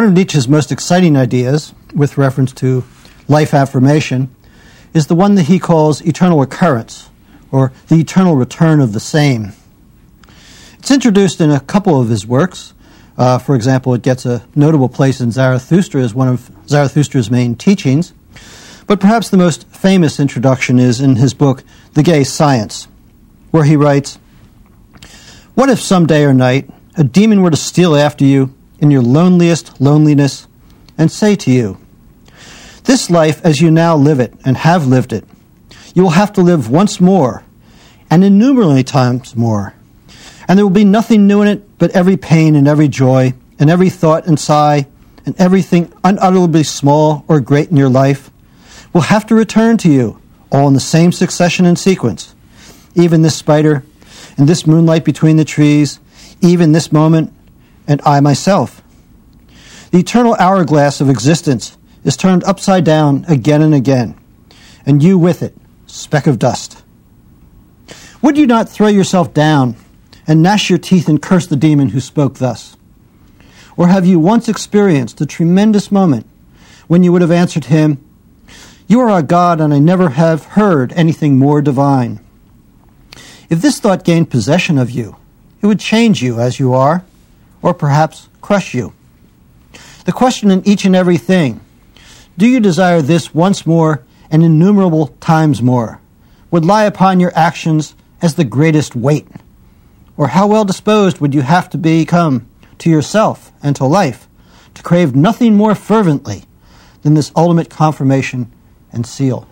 of Nietzsche's most exciting ideas, with reference to life affirmation, is the one that he calls eternal recurrence, or the eternal return of the same. It's introduced in a couple of his works. For example, it gets a notable place in Zarathustra as one of Zarathustra's main teachings. But perhaps the most famous introduction is in his book, The Gay Science, where he writes, "What if some day or night a demon were to steal after you in your loneliest loneliness and say to you, 'This life as you now live it and have lived it, you will have to live once more and innumerable times more, and there will be nothing new in it but every pain and every joy and every thought and sigh and everything unutterably small or great in your life will have to return to you, all in the same succession and sequence, even this spider and this moonlight between the trees, even this moment, and I myself. The eternal hourglass of existence is turned upside down again and again, and you with it, speck of dust. Would you not throw yourself down and gnash your teeth and curse the demon who spoke thus? Or have you once experienced a tremendous moment when you would have answered him, 'You are our God, and I never have heard anything more divine'? If this thought gained possession of you, it would change you as you are, or perhaps crush you. The question in each and every thing, do you desire this once more and innumerable times more, would lie upon your actions as the greatest weight. Or how well disposed would you have to become to yourself and to life to crave nothing more fervently than this ultimate confirmation and seal?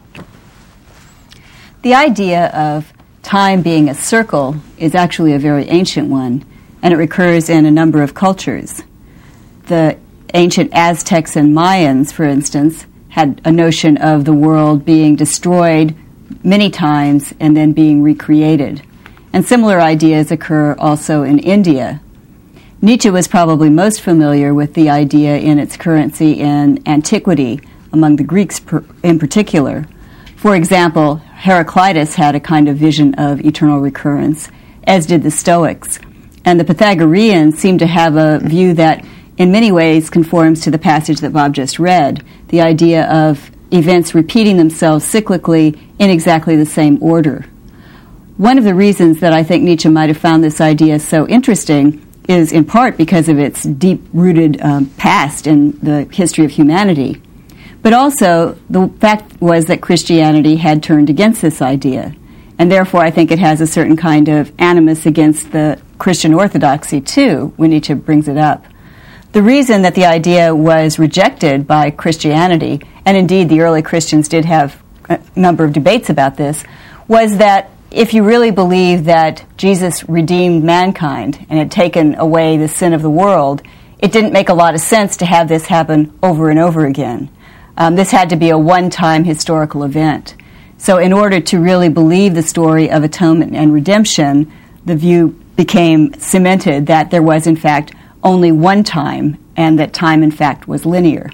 The idea of time being a circle is actually a very ancient one, and it recurs in a number of cultures. The ancient Aztecs and Mayans, for instance, had a notion of the world being destroyed many times and then being recreated. And similar ideas occur also in India. Nietzsche was probably most familiar with the idea in its currency in antiquity, among the Greeks in particular. For example, Heraclitus had a kind of vision of eternal recurrence, as did the Stoics. And the Pythagoreans seem to have a view that in many ways conforms to the passage that Bob just read, the idea of events repeating themselves cyclically in exactly the same order. One of the reasons that I think Nietzsche might have found this idea so interesting is in part because of its deep-rooted past in the history of humanity. But also, the fact was that Christianity had turned against this idea. And therefore, I think it has a certain kind of animus against the Christian orthodoxy, too, when Nietzsche brings it up. The reason that the idea was rejected by Christianity, and indeed the early Christians did have a number of debates about this, was that if you really believe that Jesus redeemed mankind and had taken away the sin of the world, it didn't make a lot of sense to have this happen over and over again. This had to be a one-time historical event. So in order to really believe the story of atonement and redemption, the view became cemented that there was, in fact, only one time, and that time, in fact, was linear.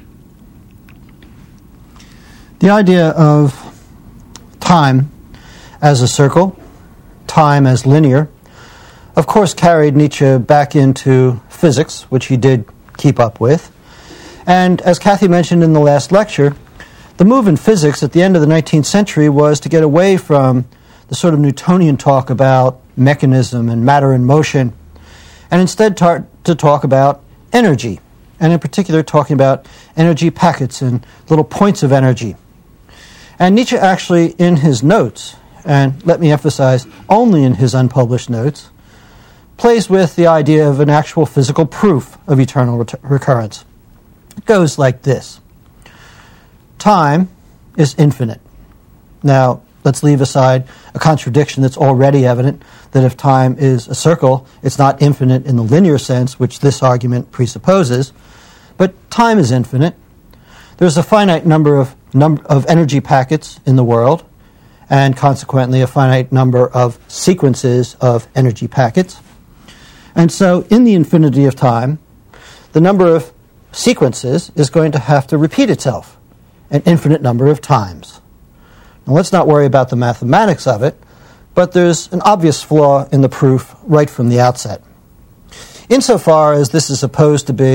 The idea of time as a circle, time as linear, of course carried Nietzsche back into physics, which he did keep up with. And as Kathy mentioned in the last lecture, the move in physics at the end of the 19th century was to get away from the sort of Newtonian talk about mechanism and matter in motion, and instead to talk about energy, and in particular talking about energy packets and little points of energy. And Nietzsche actually, in his notes, and let me emphasize, only in his unpublished notes, plays with the idea of an actual physical proof of eternal recurrence. It goes like this. Time is infinite. Now, let's leave aside a contradiction that's already evident, that if time is a circle, it's not infinite in the linear sense, which this argument presupposes, but time is infinite. There's a finite number of energy packets in the world, and consequently a finite number of sequences of energy packets. And so in the infinity of time, the number of sequences is going to have to repeat itself an infinite number of times. Now let's not worry about the mathematics of it, but there's an obvious flaw in the proof right from the outset. Insofar as this is supposed to be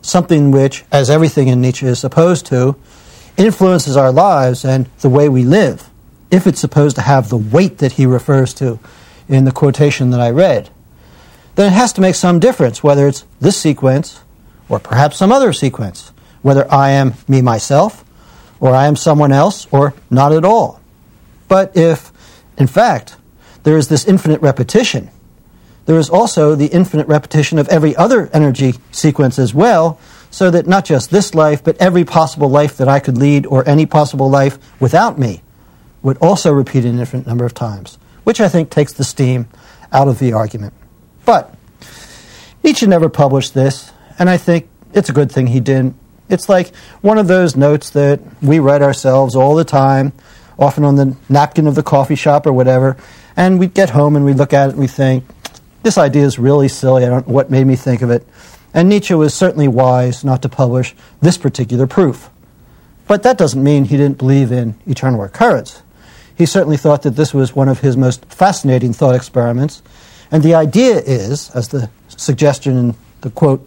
something which, as everything in Nietzsche is supposed to, influences our lives and the way we live, if it's supposed to have the weight that he refers to in the quotation that I read, then it has to make some difference, whether it's this sequence or perhaps some other sequence, whether I am me myself or I am someone else or not at all. But if, in fact, there is this infinite repetition, there is also the infinite repetition of every other energy sequence as well, so that not just this life, but every possible life that I could lead or any possible life without me would also repeat an infinite number of times, which I think takes the steam out of the argument. But Nietzsche never published this, and I think it's a good thing he didn't. It's like one of those notes that we write ourselves all the time, often on the napkin of the coffee shop or whatever, and we get home and we look at it and we think, this idea is really silly, I don't know what made me think of it. And Nietzsche was certainly wise not to publish this particular proof. But that doesn't mean he didn't believe in eternal recurrence. He certainly thought that this was one of his most fascinating thought experiments. And the idea is, as the suggestion in the quote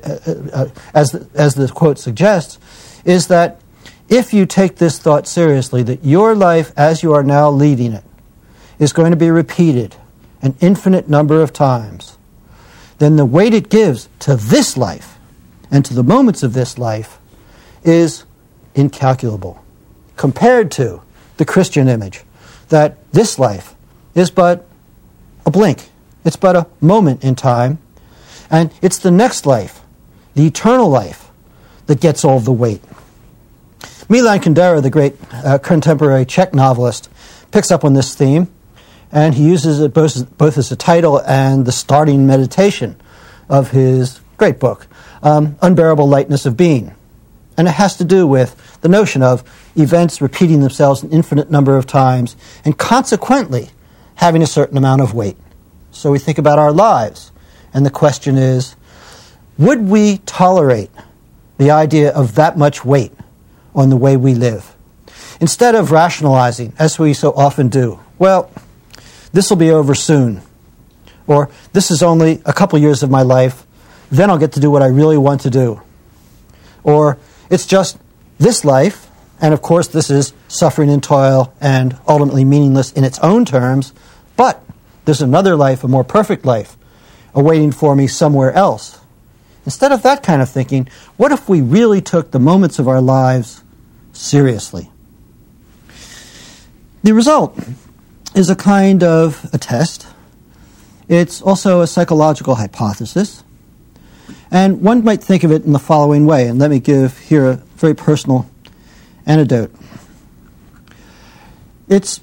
as the quote suggests, is that if you take this thought seriously, that your life as you are now leading it is going to be repeated an infinite number of times, then the weight it gives to this life and to the moments of this life is incalculable compared to the Christian image that this life is but a blink. It's but a moment in time, and it's the next life, the eternal life, that gets all the weight. Milan Kundera, the great contemporary Czech novelist, picks up on this theme, and he uses it both as a title and the starting meditation of his great book, Unbearable Lightness of Being. And it has to do with the notion of events repeating themselves an infinite number of times and consequently having a certain amount of weight. So we think about our lives, and the question is, would we tolerate the idea of that much weight on the way we live? Instead of rationalizing, as we so often do, well, this will be over soon, or this is only a couple years of my life, then I'll get to do what I really want to do. Or it's just this life, and of course this is suffering and toil and ultimately meaningless in its own terms, but there's another life, a more perfect life, awaiting for me somewhere else. Instead of that kind of thinking, what if we really took the moments of our lives seriously? The result is a kind of a test. It's also a psychological hypothesis. And one might think of it in the following way, and let me give here a very personal anecdote. It's,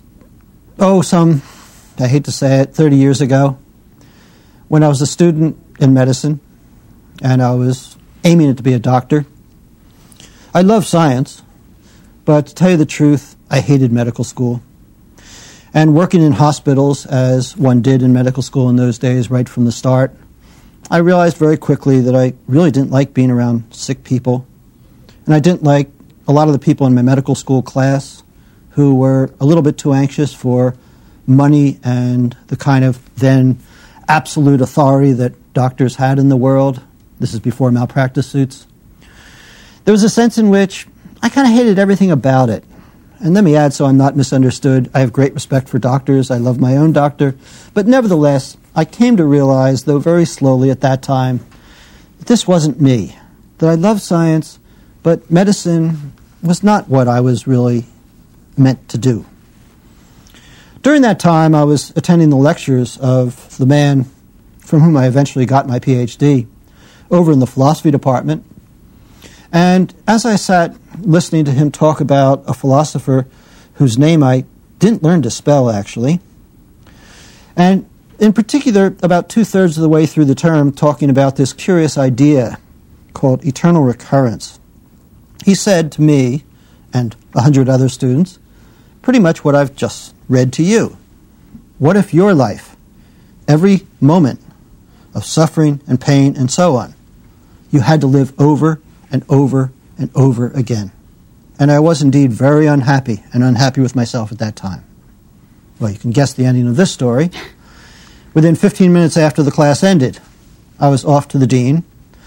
I hate to say it, 30 years ago, when I was a student in medicine, and I was aiming to be a doctor. I loved science, but to tell you the truth, I hated medical school. And working in hospitals, as one did in medical school in those days, right from the start, I realized very quickly that I really didn't like being around sick people. And I didn't like a lot of the people in my medical school class who were a little bit too anxious for money and the kind of then absolute authority that doctors had in the world. This is before malpractice suits. There was a sense in which I kind of hated everything about it. And let me add, so I'm not misunderstood, I have great respect for doctors. I love my own doctor. But nevertheless, I came to realize, though very slowly at that time, that this wasn't me. That I loved science, but medicine was not what I was really meant to do. During that time, I was attending the lectures of the man from whom I eventually got my PhD over in the philosophy department. And as I sat listening to him talk about a philosopher whose name I didn't learn to spell, actually, and in particular, about 2/3 of the way through the term, talking about this curious idea called eternal recurrence, he said to me and 100 other students pretty much what I've just read to you. What if your life, every moment of suffering and pain and so on, you had to live over and over and over again? And I was indeed very unhappy with myself at that time. Well, you can guess the ending of this story. Within 15 minutes after the class ended, I was off to the dean,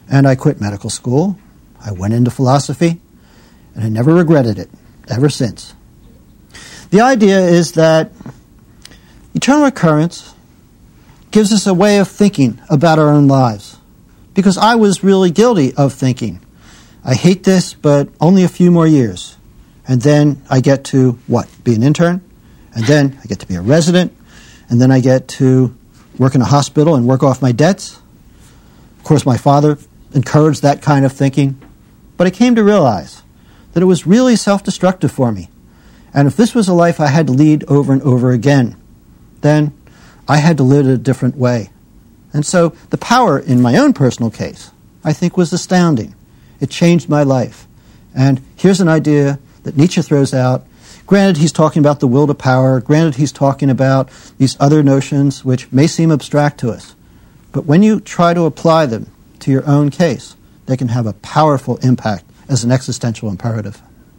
and I quit medical school. I went into philosophy, and I never regretted it ever since. The idea is that eternal recurrence gives us a way of thinking about our own lives. Because I was really guilty of thinking, I hate this, but only a few more years. And then I get to, what, be an intern? And then I get to be a resident. And then I get to work in a hospital and work off my debts. Of course, my father encouraged that kind of thinking. But I came to realize that it was really self-destructive for me. And if this was a life I had to lead over and over again, then I had to live it a different way. And so the power in my own personal case, I think, was astounding. It changed my life. And here's an idea that Nietzsche throws out. Granted, he's talking about the will to power. Granted, he's talking about these other notions which may seem abstract to us. But when you try to apply them to your own case, they can have a powerful impact as an existential imperative.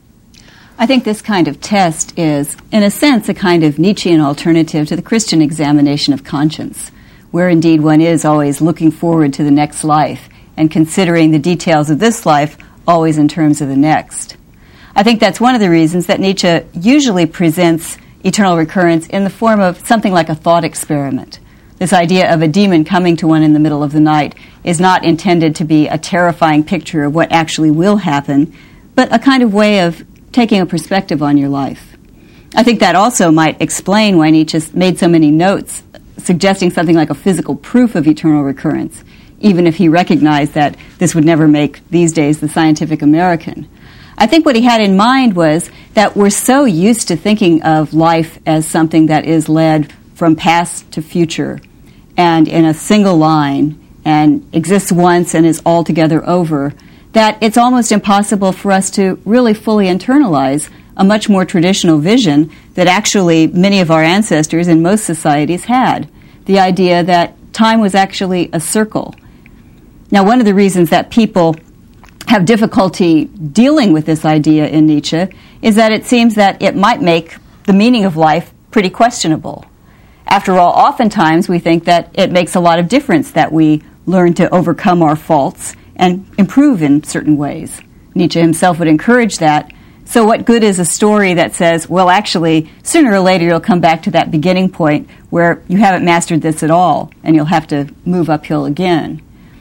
I think this kind of test is, in a sense, a kind of Nietzschean alternative to the Christian examination of conscience, where indeed one is always looking forward to the next life and considering the details of this life always in terms of the next. I think that's one of the reasons that Nietzsche usually presents eternal recurrence in the form of something like a thought experiment. This idea of a demon coming to one in the middle of the night is not intended to be a terrifying picture of what actually will happen, but a kind of way of taking a perspective on your life. I think that also might explain why Nietzsche made so many notes suggesting something like a physical proof of eternal recurrence, even if he recognized that this would never make, these days, the Scientific American. I think what he had in mind was that we're so used to thinking of life as something that is led from past to future and in a single line and exists once and is altogether over, that it's almost impossible for us to really fully internalize a much more traditional vision that actually many of our ancestors in most societies had. The idea that time was actually a circle. Now, one of the reasons that people have difficulty dealing with this idea in Nietzsche is that it seems that it might make the meaning of life pretty questionable. After all, oftentimes we think that it makes a lot of difference that we learn to overcome our faults and improve in certain ways. Nietzsche himself would encourage that. So what good is a story that says, well, actually, sooner or later you'll come back to that beginning point where you haven't mastered this at all and you'll have to move uphill again?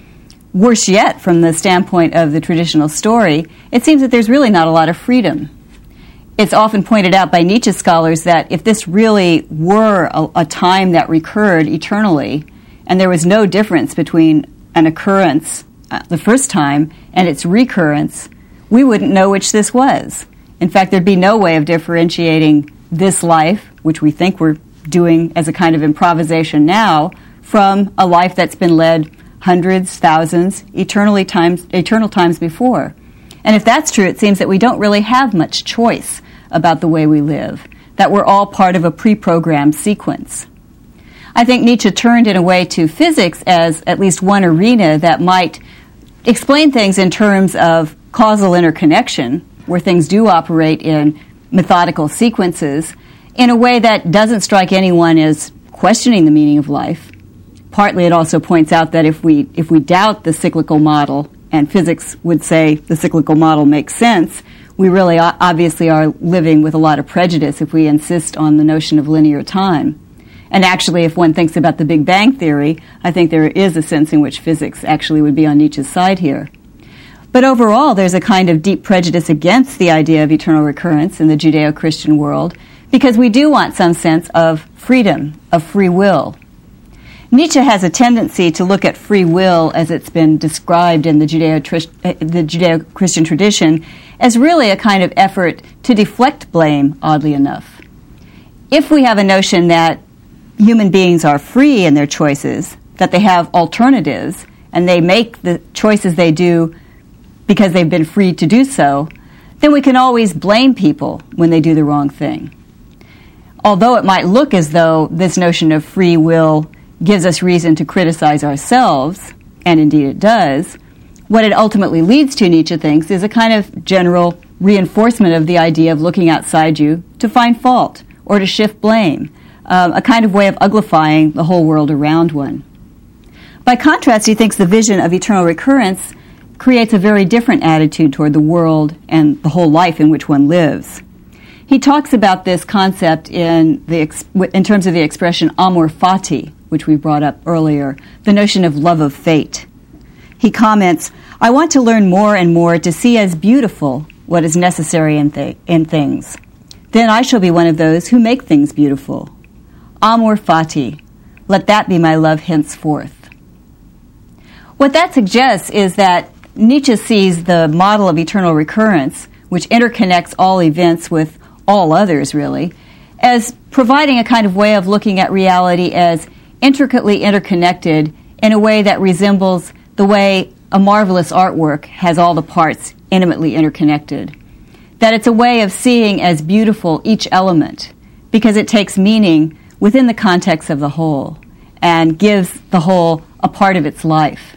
Worse yet, from the standpoint of the traditional story, it seems that there's really not a lot of freedom. It's often pointed out by Nietzsche scholars that if this really were a time that recurred eternally, and there was no difference between an occurrence the first time and its recurrence, we wouldn't know which this was. In fact, there'd be no way of differentiating this life, which we think we're doing as a kind of improvisation now, from a life that's been led hundreds, thousands, eternal times before. And if that's true, it seems that we don't really have much choice about the way we live, that we're all part of a pre-programmed sequence. I think Nietzsche turned in a way to physics as at least one arena that might explain things in terms of causal interconnection, where things do operate in methodical sequences, in a way that doesn't strike anyone as questioning the meaning of life. Partly it also points out that if we doubt the cyclical model, and physics would say the cyclical model makes sense, we really obviously are living with a lot of prejudice if we insist on the notion of linear time. And actually, if one thinks about the Big Bang Theory, I think there is a sense in which physics actually would be on Nietzsche's side here. But overall, there's a kind of deep prejudice against the idea of eternal recurrence in the Judeo-Christian world, because we do want some sense of freedom, of free will. Nietzsche has a tendency to look at free will as it's been described in the Judeo-Christian tradition as really a kind of effort to deflect blame, oddly enough. If we have a notion that human beings are free in their choices, that they have alternatives, and they make the choices they do because they've been free to do so, then we can always blame people when they do the wrong thing. Although it might look as though this notion of free will gives us reason to criticize ourselves, and indeed it does, what it ultimately leads to, Nietzsche thinks, is a kind of general reinforcement of the idea of looking outside you to find fault or to shift blame, a kind of way of uglifying the whole world around one. By contrast, he thinks the vision of eternal recurrence creates a very different attitude toward the world and the whole life in which one lives. He talks about this concept in terms of the expression amor fati, which we brought up earlier, the notion of love of fate. He comments, "I want to learn more and more to see as beautiful what is necessary in things. Then I shall be one of those who make things beautiful. Amor fati, let that be my love henceforth." What that suggests is that Nietzsche sees the model of eternal recurrence, which interconnects all events with all others, really, as providing a kind of way of looking at reality as intricately interconnected in a way that resembles the way a marvelous artwork has all the parts intimately interconnected. That it's a way of seeing as beautiful each element because it takes meaning within the context of the whole and gives the whole a part of its life.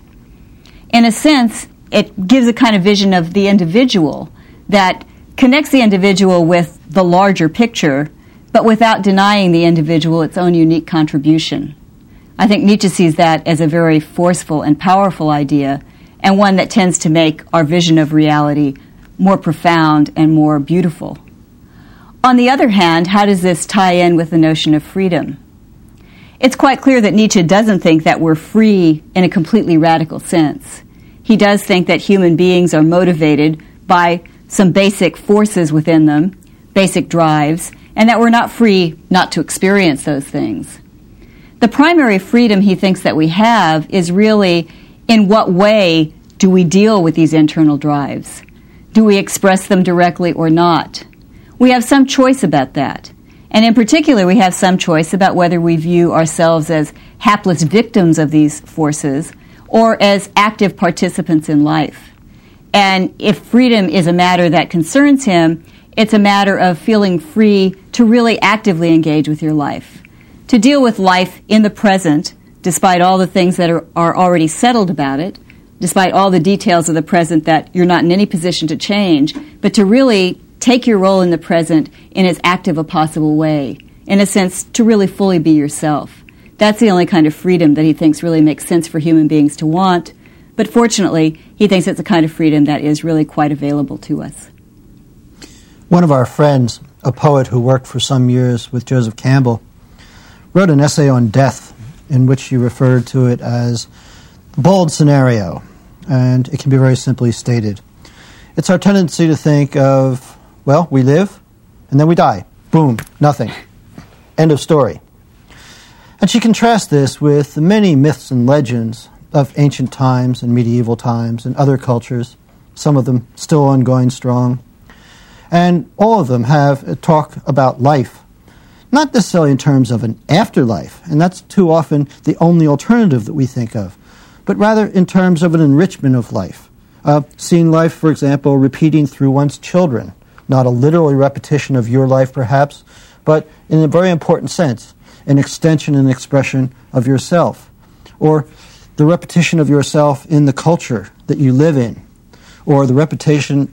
In a sense, it gives a kind of vision of the individual that connects the individual with the larger picture, but without denying the individual its own unique contribution. I think Nietzsche sees that as a very forceful and powerful idea, and one that tends to make our vision of reality more profound and more beautiful. On the other hand, how does this tie in with the notion of freedom? It's quite clear that Nietzsche doesn't think that we're free in a completely radical sense. He does think that human beings are motivated by some basic forces within them, basic drives, and that we're not free not to experience those things. The primary freedom he thinks that we have is really in what way do we deal with these internal drives? Do we express them directly or not? We have some choice about that. And in particular, we have some choice about whether we view ourselves as hapless victims of these forces or as active participants in life. And if freedom is a matter that concerns him, it's a matter of feeling free to really actively engage with your life, to deal with life in the present, despite all the things that are already settled about it, despite all the details of the present that you're not in any position to change, but to really take your role in the present in as active a possible way, in a sense, to really fully be yourself. That's the only kind of freedom that he thinks really makes sense for human beings to want, but fortunately, he thinks it's a kind of freedom that is really quite available to us. One of our friends, a poet who worked for some years with Joseph Campbell, wrote an essay on death in which he referred to it as the bald scenario, and it can be very simply stated. It's our tendency to think of, well, we live, and then we die. Boom, nothing. End of story. And she contrasts this with the many myths and legends of ancient times and medieval times and other cultures, some of them still ongoing strong. And all of them have a talk about life, not necessarily in terms of an afterlife, and that's too often the only alternative that we think of, but rather in terms of an enrichment of life. Seeing life, for example, repeating through one's children, not a literal repetition of your life perhaps, but in a very important sense, an extension and expression of yourself, or the repetition of yourself in the culture that you live in, or the repetition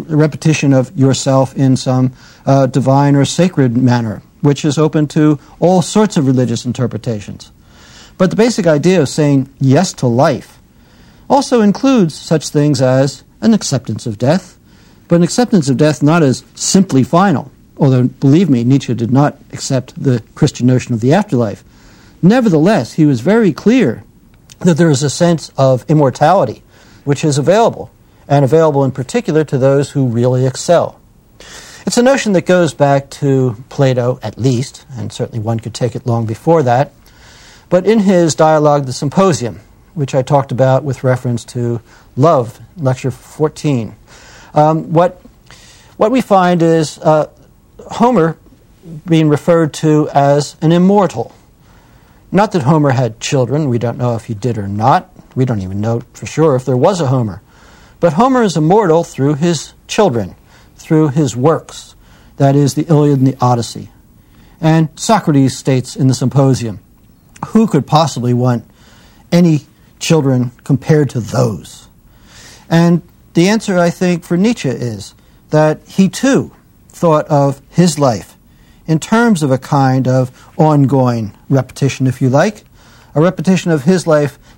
of yourself in some divine or sacred manner, which is open to all sorts of religious interpretations. But the basic idea of saying yes to life also includes such things as an acceptance of death, but an acceptance of death not as simply final, although, believe me, Nietzsche did not accept the Christian notion of the afterlife. Nevertheless, he was very clear that there is a sense of immortality which is available, and available in particular to those who really excel. It's a notion that goes back to Plato, at least, and certainly one could take it long before that, but in his dialogue, The Symposium, which I talked about with reference to love, lecture 14, what we find is Homer being referred to as an immortal. Not that Homer had children. We don't know if he did or not. We don't even know for sure if there was a Homer. But Homer is immortal through his children, through his works. That is, the Iliad and the Odyssey. And Socrates states in the Symposium, who could possibly want any children compared to those? And the answer, I think, for Nietzsche is that he, too, thought of his life in terms of a kind of ongoing repetition, if you like, a repetition of his life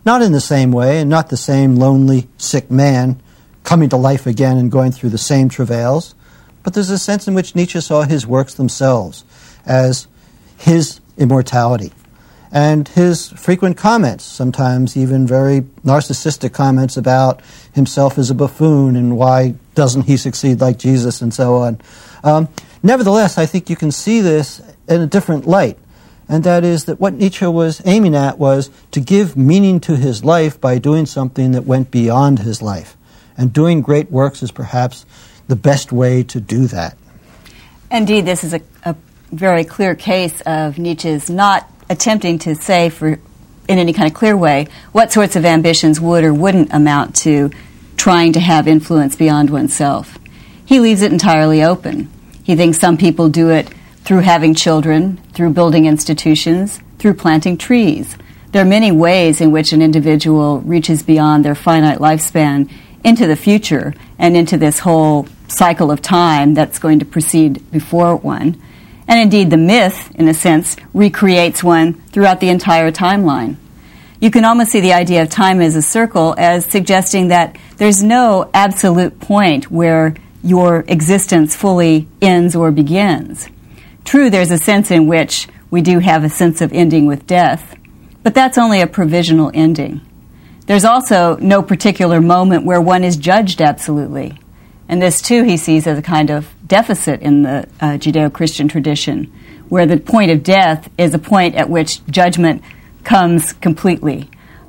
Not in the same way, and not the same lonely, sick man coming to life again and going through the same travails, but there's a sense in which Nietzsche saw his works themselves as his immortality. And his frequent comments, sometimes even very narcissistic comments about himself as a buffoon and why doesn't he succeed like Jesus and so on. Nevertheless, I think you can see this in a different light, and that is that what Nietzsche was aiming at was to give meaning to his life by doing something that went beyond his life. And doing great works is perhaps the best way to do that. Indeed, this is a very clear case of Nietzsche's not attempting to say in any kind of clear way what sorts of ambitions would or wouldn't amount to trying to have influence beyond oneself. He leaves it entirely open. He thinks some people do it through having children, through building institutions, through planting trees. There are many ways in which an individual reaches beyond their finite lifespan into the future and into this whole cycle of time that's going to proceed before one. And indeed, the myth, in a sense, recreates one throughout the entire timeline. You can almost see the idea of time as a circle as suggesting that there's no absolute point where your existence fully ends or begins. True, there's a sense in which we do have a sense of ending with death, but that's only a provisional ending. There's also no particular moment where one is judged absolutely. And this, too, he sees as a kind of deficit in the Judeo-Christian tradition, where the point of death is a point at which judgment comes completely,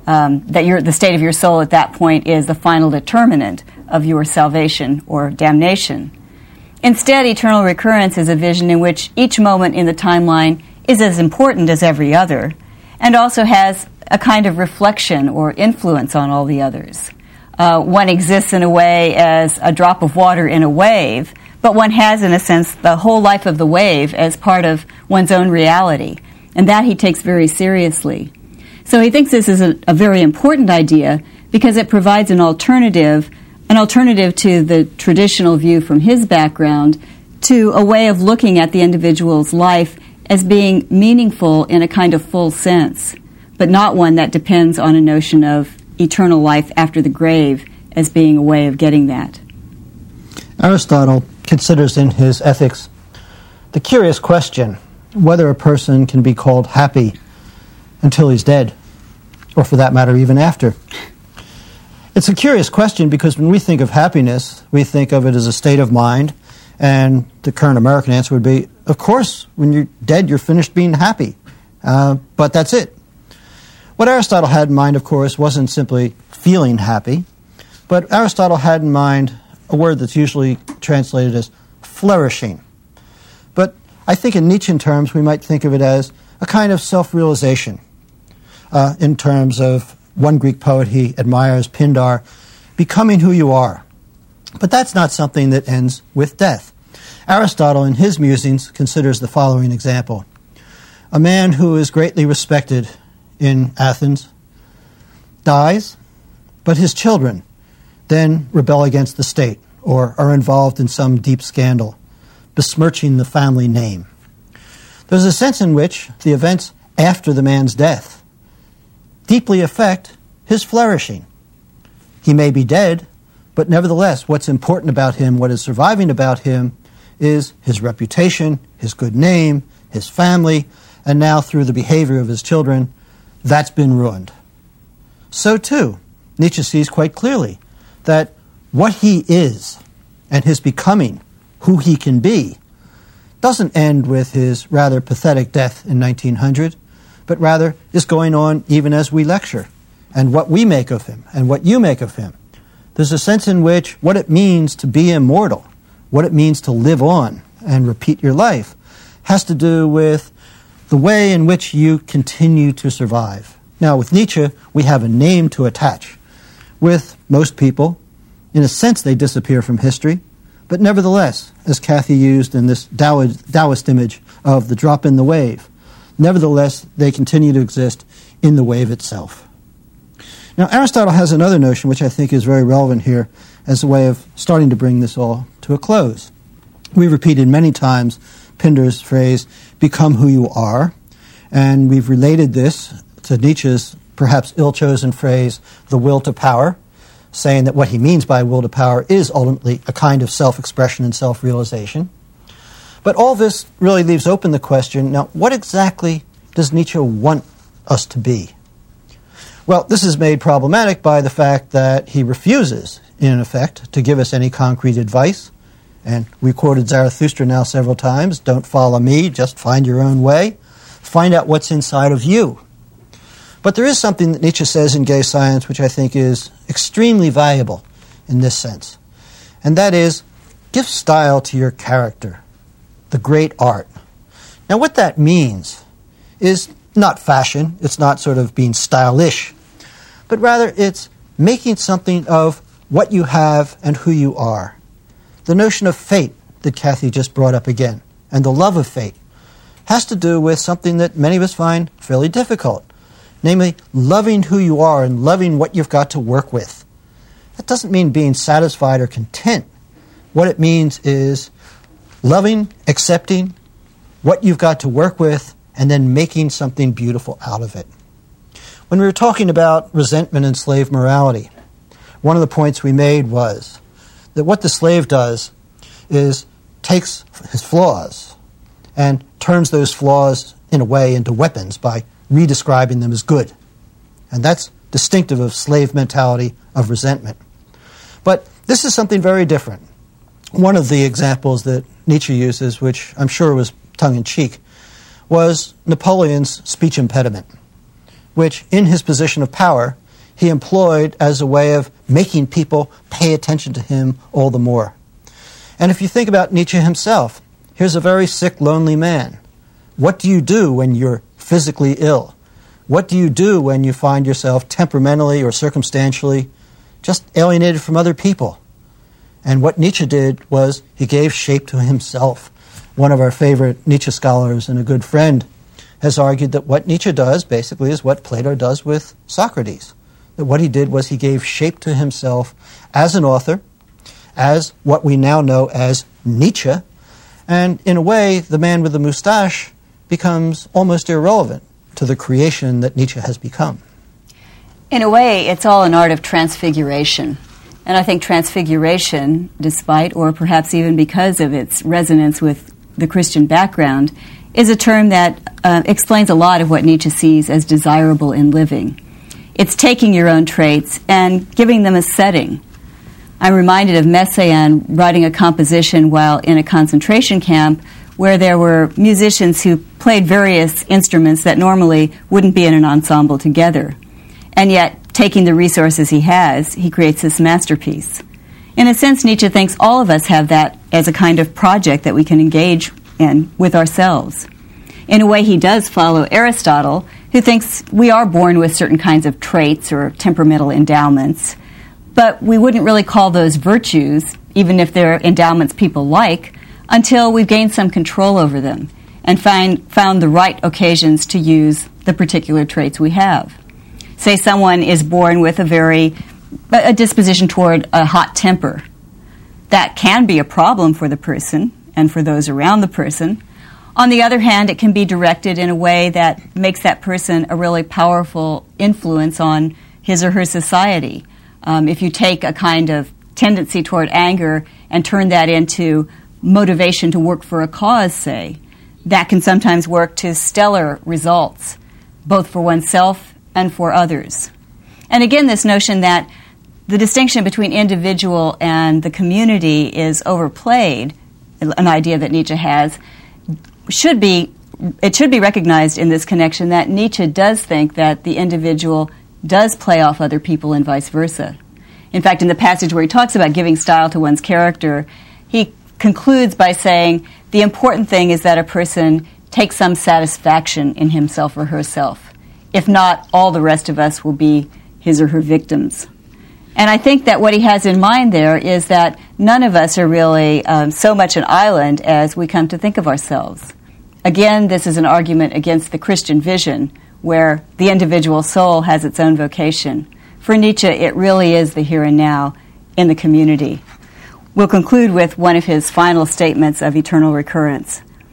that the state of your soul at that point is the final determinant of your salvation or damnation. Instead, eternal recurrence is a vision in which each moment in the timeline is as important as every other, and also has a kind of reflection or influence on all the others. One exists in a way as a drop of water in a wave, but one has, in a sense, the whole life of the wave as part of one's own reality, and that he takes very seriously. So he thinks this is a very important idea because it provides an alternative to the traditional view from his background, to a way of looking at the individual's life as being meaningful in a kind of full sense, but not one that depends on a notion of eternal life after the grave as being a way of getting that. Aristotle considers in his Ethics the curious question whether a person can be called happy until he's dead, or for that matter, even after. It's a curious question because when we think of happiness, we think of it as a state of mind, and the current American answer would be, of course, when you're dead, you're finished being happy. But that's it. What Aristotle had in mind, of course, wasn't simply feeling happy, but Aristotle had in mind a word that's usually translated as flourishing. But I think in Nietzschean terms, we might think of it as a kind of self-realization. In terms of one Greek poet he admires, Pindar, becoming who you are. But that's not something that ends with death. Aristotle, in his musings, considers the following example. A man who is greatly respected in Athens dies, but his children then rebel against the state or are involved in some deep scandal, besmirching the family name. There's a sense in which the events after the man's death deeply affect his flourishing. He may be dead, but nevertheless, what's important about him, what is surviving about him, is his reputation, his good name, his family, and now through the behavior of his children, that's been ruined. So too, Nietzsche sees quite clearly that what he is and his becoming, who he can be, doesn't end with his rather pathetic death in 1900, but rather is going on even as we lecture, and what we make of him and what you make of him. There's a sense in which what it means to be immortal, what it means to live on and repeat your life, has to do with the way in which you continue to survive. Now, with Nietzsche, we have a name to attach. With most people, in a sense, they disappear from history, but nevertheless, as Kathy used in this Taoist image of the drop in the wave, nevertheless, they continue to exist in the wave itself. Now, Aristotle has another notion which I think is very relevant here as a way of starting to bring this all to a close. We've repeated many times Pindar's phrase, become who you are, and we've related this to Nietzsche's perhaps ill-chosen phrase, the will to power, saying that what he means by will to power is ultimately a kind of self-expression and self-realization. But all this really leaves open the question, now, what exactly does Nietzsche want us to be? Well, this is made problematic by the fact that he refuses, in effect, to give us any concrete advice. And we quoted Zarathustra now several times, don't follow me, just find your own way. Find out what's inside of you. But there is something that Nietzsche says in Gay Science which I think is extremely valuable in this sense. And that is, give style to your character, the great art. Now what that means is not fashion, it's not sort of being stylish, but rather it's making something of what you have and who you are. The notion of fate that Kathy just brought up again, and the love of fate, has to do with something that many of us find fairly difficult, namely loving who you are and loving what you've got to work with. That doesn't mean being satisfied or content. What it means is loving, accepting what you've got to work with, and then making something beautiful out of it. When we were talking about resentment and slave morality, one of the points we made was that what the slave does is takes his flaws and turns those flaws in a way into weapons by redescribing them as good. And that's distinctive of slave mentality of resentment. But this is something very different. One of the examples that Nietzsche uses, which I'm sure was tongue-in-cheek, was Napoleon's speech impediment, which in his position of power he employed as a way of making people pay attention to him all the more. And if you think about Nietzsche himself, here's a very sick, lonely man. What do you do when you're physically ill? What do you do when you find yourself temperamentally or circumstantially just alienated from other people? And what Nietzsche did was he gave shape to himself. One of our favorite Nietzsche scholars and a good friend has argued that what Nietzsche does basically is what Plato does with Socrates. That what he did was he gave shape to himself as an author, as what we now know as Nietzsche, and in a way the man with the moustache becomes almost irrelevant to the creation that Nietzsche has become. In a way, it's all an art of transfiguration. And I think transfiguration, despite or perhaps even because of its resonance with the Christian background, is a term that explains a lot of what Nietzsche sees as desirable in living. It's taking your own traits and giving them a setting. I'm reminded of Messiaen writing a composition while in a concentration camp where there were musicians who played various instruments that normally wouldn't be in an ensemble together. And yet, taking the resources he has, he creates this masterpiece. In a sense, Nietzsche thinks all of us have that as a kind of project that we can engage in with ourselves. In a way, he does follow Aristotle, who thinks we are born with certain kinds of traits or temperamental endowments, but we wouldn't really call those virtues, even if they're endowments people like, until we've gained some control over them and found the right occasions to use the particular traits we have. Say someone is born with a disposition toward a hot temper. That can be a problem for the person and for those around the person. On the other hand, it can be directed in a way that makes that person a really powerful influence on his or her society. If you take a kind of tendency toward anger and turn that into motivation to work for a cause, say, that can sometimes work to stellar results, both for oneself and for others. And again, this notion that the distinction between individual and the community is overplayed, an idea that Nietzsche has, it should be recognized in this connection that Nietzsche does think that the individual does play off other people and vice versa. In fact, in the passage where he talks about giving style to one's character, he concludes by saying the important thing is that a person takes some satisfaction in himself or herself. If not, all the rest of us will be his or her victims. And I think that what he has in mind there is that none of us are really so much an island as we come to think of ourselves. Again, this is an argument against the Christian vision, where the individual soul has its own vocation. For Nietzsche, it really is the here and now in the community. We'll conclude with one of his final statements of eternal recurrence.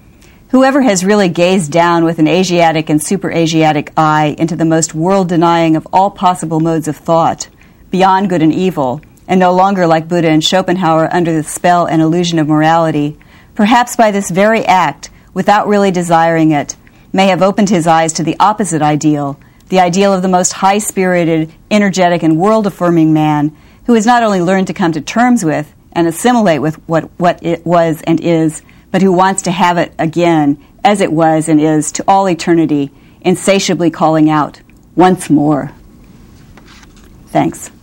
Whoever has really gazed down with an Asiatic and super-Asiatic eye into the most world-denying of all possible modes of thought, beyond good and evil, and no longer like Buddha and Schopenhauer under the spell and illusion of morality, perhaps by this very act, without really desiring it, may have opened his eyes to the opposite ideal, the ideal of the most high-spirited, energetic, and world-affirming man, who has not only learned to come to terms with and assimilate with what it was and is, but who wants to have it again as it was and is to all eternity, insatiably calling out, once more. Thanks.